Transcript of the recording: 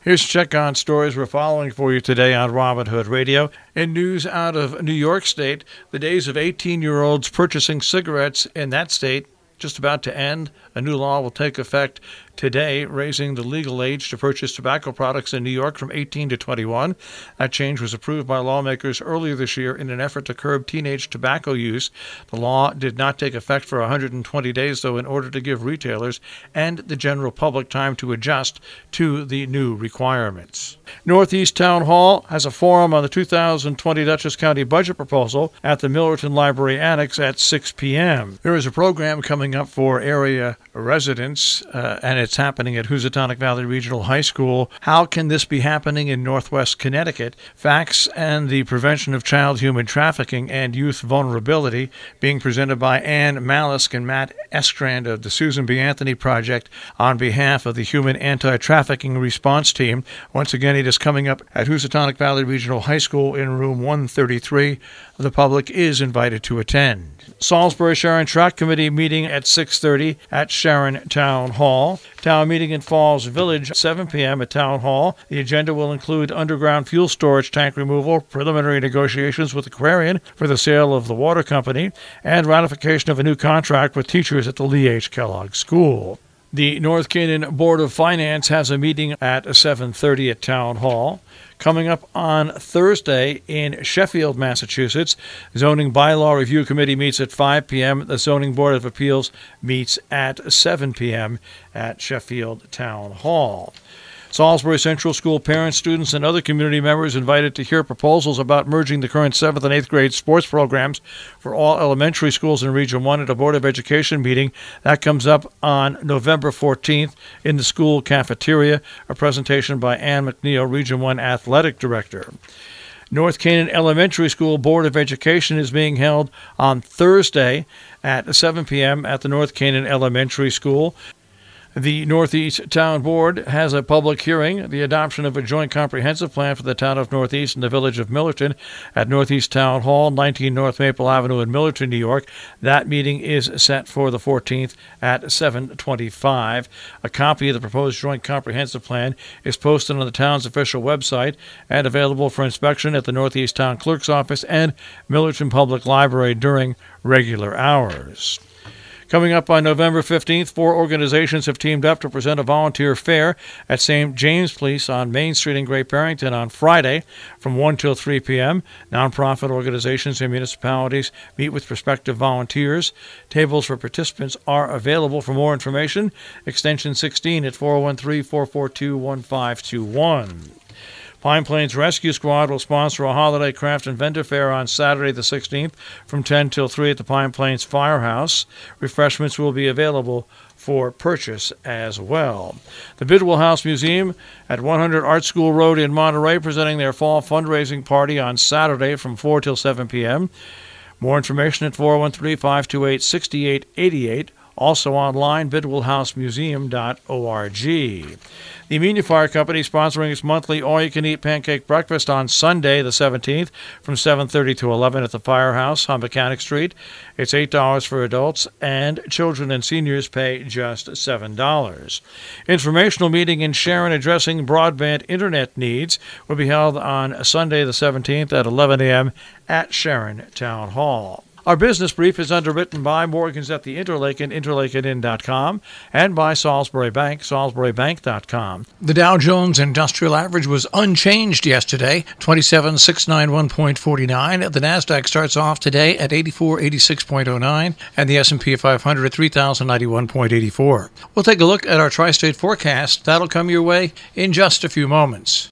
Here's a check on stories we're following for you today on Robin Hood Radio. In news out of New York State, the days of 18-year-olds purchasing cigarettes in that state just about to end. A new law will take effect today, raising the legal age to purchase tobacco products in New York from 18 to 21. That change was approved by lawmakers earlier this year in an effort to curb teenage tobacco use. The law did not take effect for 120 days, though, in order to give retailers and the general public time to adjust to the new requirements. Northeast Town Hall has a forum on the 2020 Dutchess County budget proposal at the Millerton Library Annex at 6 p.m. There is a program coming up for area residents, and it's happening at Housatonic Valley Regional High School. How can this be happening in Northwest Connecticut? Facts and the Prevention of Child Human Trafficking and Youth Vulnerability, being presented by Ann Malisk and Matt Estrand of the Susan B. Anthony Project on behalf of the Human Anti-Trafficking Response Team. Once again, it is coming up at Housatonic Valley Regional High School in room 133. The public is invited to attend. Salisbury Sharon Track Committee meeting at 6:30 at Sharon Town Hall. Town meeting in Falls Village, 7 p.m. at Town Hall. The agenda will include underground fuel storage tank removal, preliminary negotiations with Aquarian for the sale of the water company, and ratification of a new contract with teachers at the Lee H. Kellogg School. The North Canaan Board of Finance has a meeting at 7:30 at Town Hall. Coming up on Thursday in Sheffield, Massachusetts, Zoning Bylaw Review Committee meets at 5 p.m. The Zoning Board of Appeals meets at 7 p.m. at Sheffield Town Hall. Salisbury Central School parents, students, and other community members invited to hear proposals about merging the current 7th and 8th grade sports programs for all elementary schools in Region 1 at a Board of Education meeting. That comes up on November 14th in the school cafeteria. A presentation by Ann McNeil, Region 1 Athletic Director. North Canaan Elementary School Board of Education is being held on Thursday at 7 p.m. at the North Canaan Elementary School. The Northeast Town Board has a public hearing, the adoption of a joint comprehensive plan for the town of Northeast and the village of Millerton at Northeast Town Hall, 19 North Maple Avenue in Millerton, New York. That meeting is set for the 14th at 7:25. A copy of the proposed joint comprehensive plan is posted on the town's official website and available for inspection at the Northeast Town Clerk's Office and Millerton Public Library during regular hours. Coming up on November 15th, 4 organizations have teamed up to present a volunteer fair at St. James Place on Main Street in Great Barrington on Friday from 1 till 3 p.m. Nonprofit organizations and municipalities meet with prospective volunteers. Tables for participants are available. For more information, extension 16 at 413-442-1521. Pine Plains Rescue Squad will sponsor a holiday craft and vendor fair on Saturday the 16th from 10 till 3 at the Pine Plains Firehouse. Refreshments will be available for purchase as well. The Bidwell House Museum at 100 Art School Road in Monterey presenting their fall fundraising party on Saturday from 4 till 7 p.m. More information at 413-528-6888. Also online, bidwellhousemuseum.org. The Amenia Fire Company sponsoring its monthly all-you-can-eat pancake breakfast on Sunday, the 17th, from 7:30 to 11 at the Firehouse on Mechanic Street. It's $8 for adults, and children and seniors pay just $7. Informational meeting in Sharon addressing broadband internet needs will be held on Sunday, the 17th, at 11 a.m. at Sharon Town Hall. Our business brief is underwritten by Morgans at the Interlaken, interlakenin.com, and by Salisbury Bank, salisburybank.com. The Dow Jones Industrial Average was unchanged yesterday, 27,691.49. The NASDAQ starts off today at 8486.09, and the S&P 500 at 3,091.84. We'll take a look at our tri-state forecast. That'll come your way in just a few moments.